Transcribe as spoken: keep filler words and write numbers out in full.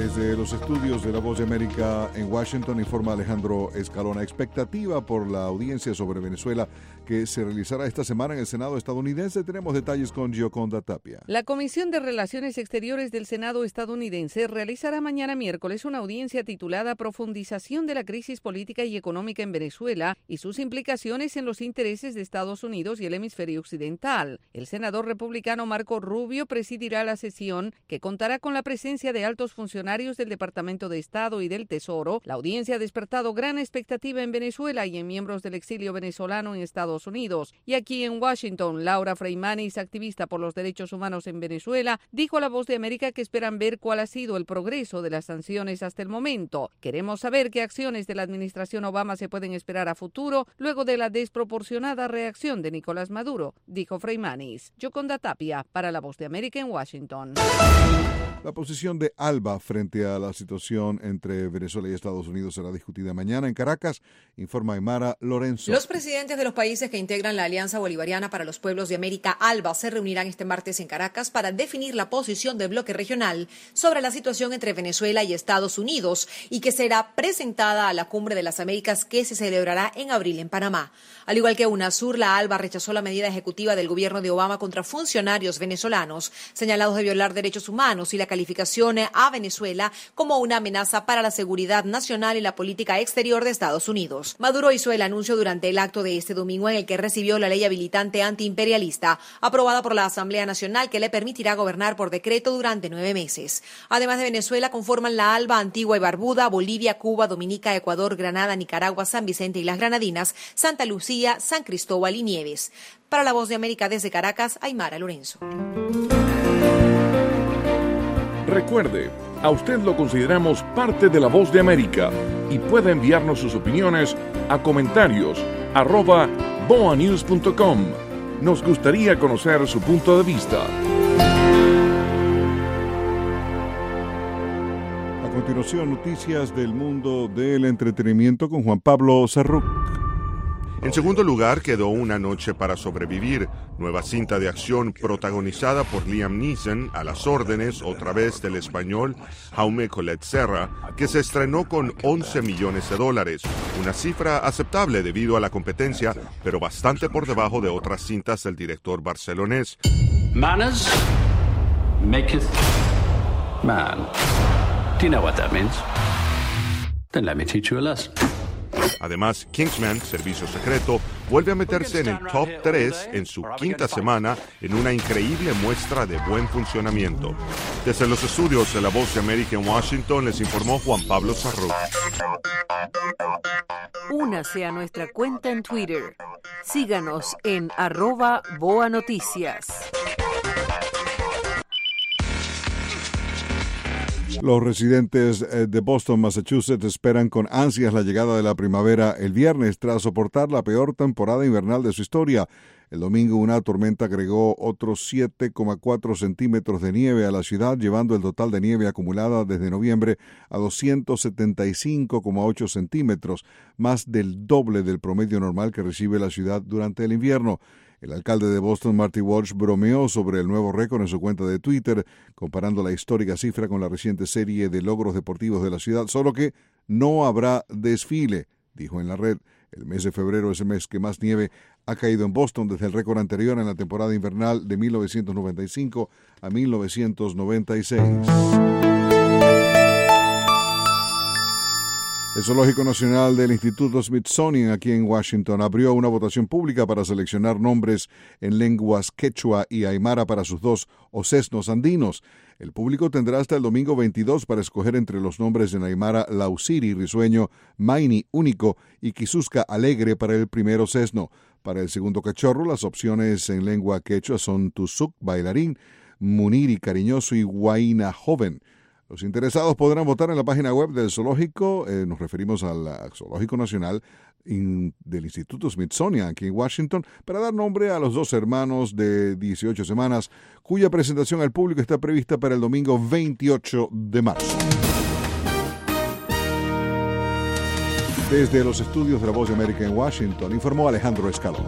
Desde los estudios de La Voz de América en Washington, informa Alejandro Escalona. Expectativa por la audiencia sobre Venezuela que se realizará esta semana en el Senado estadounidense. Tenemos detalles con Gioconda Tapia. La Comisión de Relaciones Exteriores del Senado estadounidense realizará mañana miércoles una audiencia titulada Profundización de la crisis política y económica en Venezuela y sus implicaciones en los intereses de Estados Unidos y el hemisferio occidental. El senador republicano Marco Rubio presidirá la sesión, que contará con la presencia de altos funcionarios del Departamento de Estado y del Tesoro. La audiencia ha despertado gran expectativa en Venezuela y en miembros del exilio venezolano en Estados Unidos. Y aquí en Washington, Laura Freimanis, activista por los derechos humanos en Venezuela, dijo a La Voz de América que esperan ver cuál ha sido el progreso de las sanciones hasta el momento. Queremos saber qué acciones de la administración Obama se pueden esperar a futuro luego de la desproporcionada reacción de Nicolás Maduro, dijo Freimanis. Gioconda Tapia, para La Voz de América en Washington. La posición de ALBA frente a la situación entre Venezuela y Estados Unidos será discutida mañana en Caracas, informa Aymara Lorenzo. Los presidentes de los países que integran la Alianza Bolivariana para los Pueblos de América, ALBA, se reunirán este martes en Caracas para definir la posición del bloque regional sobre la situación entre Venezuela y Estados Unidos y que será presentada a la Cumbre de las Américas que se celebrará en abril en Panamá. Al igual que UNASUR, la ALBA rechazó la medida ejecutiva del gobierno de Obama contra funcionarios venezolanos señalados de violar derechos humanos y la calificación a Venezuela como una amenaza para la seguridad nacional y la política exterior de Estados Unidos. Maduro hizo el anuncio durante el acto de este domingo en el que recibió la ley habilitante antiimperialista aprobada por la Asamblea Nacional que le permitirá gobernar por decreto durante nueve meses. Además de Venezuela, conforman la ALBA Antigua y Barbuda, Bolivia, Cuba, Dominica, Ecuador, Granada, Nicaragua, San Vicente y las Granadinas, Santa Lucía, San Cristóbal y Nieves. Para La Voz de América desde Caracas, Aymara Lorenzo. Recuerde, a usted lo consideramos parte de La Voz de América y puede enviarnos sus opiniones a comentarios arroba boanews punto com. Nos gustaría conocer su punto de vista. A continuación, noticias del mundo del entretenimiento con Juan Pablo Sarruc. En segundo lugar, quedó Una noche para sobrevivir, nueva cinta de acción protagonizada por Liam Neeson, a las órdenes, otra vez del español Jaume Collet Serra, que se estrenó con once millones de dólares, una cifra aceptable debido a la competencia, pero bastante por debajo de otras cintas del director barcelonés. Manners maketh man. Do you know what that means? Then let me teach you a lesson. Además, Kingsman, Servicio Secreto, vuelve a meterse en el top tres en su quinta semana en una increíble muestra de buen funcionamiento. Desde los estudios de La Voz de América en Washington, les informó Juan Pablo Sarruc. Únase a nuestra cuenta en Twitter. Síganos en arroba Boa Noticias. Los residentes de Boston, Massachusetts, esperan con ansias la llegada de la primavera el viernes tras soportar la peor temporada invernal de su historia. El domingo una tormenta agregó otros siete coma cuatro centímetros de nieve a la ciudad, llevando el total de nieve acumulada desde noviembre a doscientos setenta y cinco coma ocho centímetros, más del doble del promedio normal que recibe la ciudad durante el invierno. El alcalde de Boston, Marty Walsh, bromeó sobre el nuevo récord en su cuenta de Twitter, comparando la histórica cifra con la reciente serie de logros deportivos de la ciudad, solo que no habrá desfile, dijo en la red. El mes de febrero es el mes que más nieve ha caído en Boston desde el récord anterior en la temporada invernal de mil novecientos noventa y cinco a mil novecientos noventa y seis. El Zoológico Nacional del Instituto Smithsonian aquí en Washington abrió una votación pública para seleccionar nombres en lenguas quechua y aymara para sus dos ocesnos andinos. El público tendrá hasta el domingo veintidós para escoger entre los nombres en aymara Lausiri, risueño, Maini, único, y Kisusca, alegre para el primer ocesno. Para el segundo cachorro, las opciones en lengua quechua son Tusuk, bailarín, Muniri, cariñoso, y Huayna, joven. Los interesados podrán votar en la página web del zoológico, eh, nos referimos al, al Zoológico Nacional in, del Instituto Smithsonian aquí en Washington, para dar nombre a los dos hermanos de dieciocho semanas, cuya presentación al público está prevista para el domingo veintiocho de marzo. Desde los estudios de La Voz de América en Washington, informó Alejandro Escalón.